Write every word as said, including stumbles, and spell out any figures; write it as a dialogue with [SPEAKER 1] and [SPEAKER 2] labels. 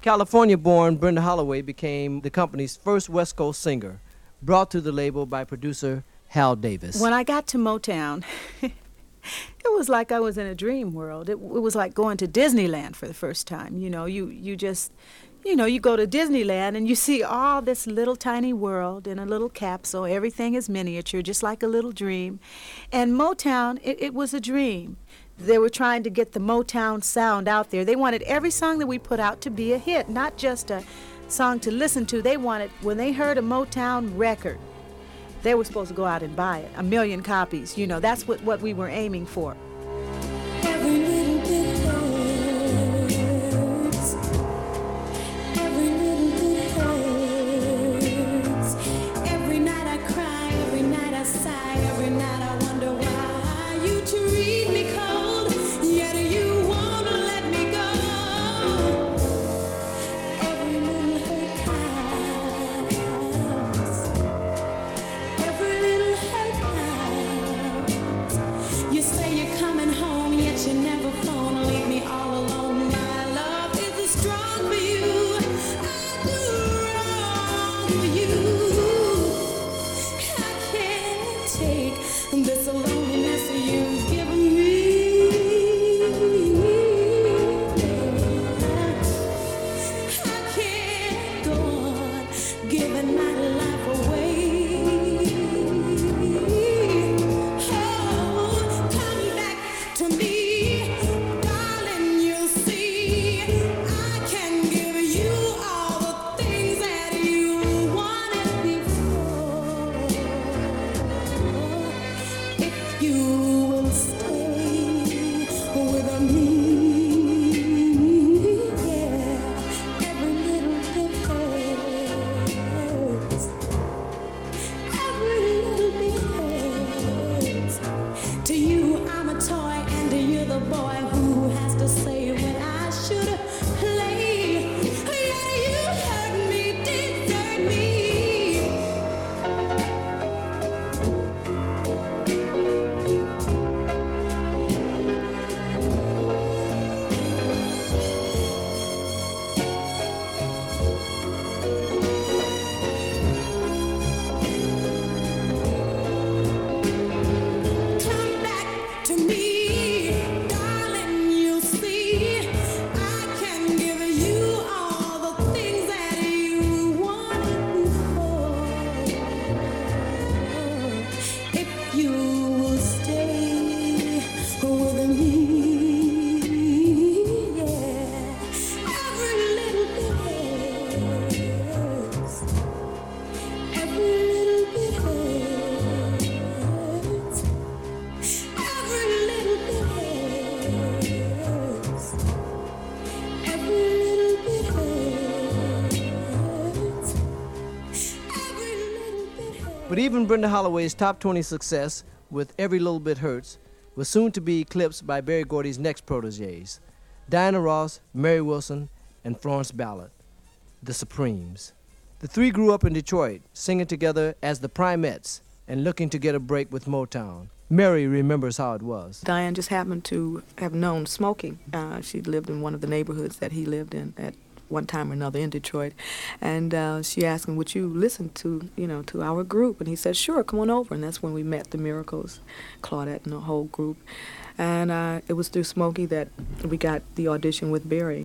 [SPEAKER 1] California-born Brenda Holloway became the company's first West Coast singer, brought to the label by producer Hal Davis.
[SPEAKER 2] When I got to Motown, it was like I was in a dream world. It, it was like going to Disneyland for the first time. You know, you, you just, you know, you go to Disneyland and you see all this little tiny world in a little capsule. Everything is miniature, just like a little dream. And Motown, it, it was a dream. They were trying to get the Motown sound out there. They wanted every song that we put out to be a hit, not just a song to listen to. They wanted, when they heard a Motown record, they were supposed to go out and buy it, a million copies. You know, that's what, what we were aiming for.
[SPEAKER 3] Every little bit hurts. Every little bit hurts. Every night I cry, every night I sigh, every night I wonder why you treat me cold, yet you won't let me go. Every little hurt counts. Every little hurt counts. You say you're coming home, yet you never phone. Leave me all alone. My love is strong for you. I do wrong for you. I can't take this loneliness you've given me. I can't go on giving my life away. Oh, come back to me, darling. You'll see I can give you all the things that you wanted before. If you will stay with me, yeah, every little bit hurts. Every little bit hurts. To you, I'm a toy, and to you, the boy who has to say when I should play. Yeah, you hurt me, desert me. Come back to me, darling. You'll see I can give you all the things that you wanted before. If you will stay with me, yeah, every little bit hurts. Every little bit hurts. Every little bit hurts. Every little bit hurts. Every little bit hurts.
[SPEAKER 1] But even Brenda Holloway's top twenty success with Every Little Bit Hurts was soon to be eclipsed by Berry Gordy's next proteges, Diana Ross, Mary Wilson, and Florence Ballard, the Supremes. The three grew up in Detroit, singing together as the Primettes and looking to get a break with Motown. Mary remembers how it was.
[SPEAKER 4] Diane just happened to have known Smokey. Uh, she lived in one of the neighborhoods that he lived in at one time or another in Detroit, and uh, she asked him, "Would you listen to, you know, to our group?" And he said, "Sure, come on over." And that's when we met the Miracles, Claudette and the whole group. And uh, it was through Smokey that we got the audition with Berry.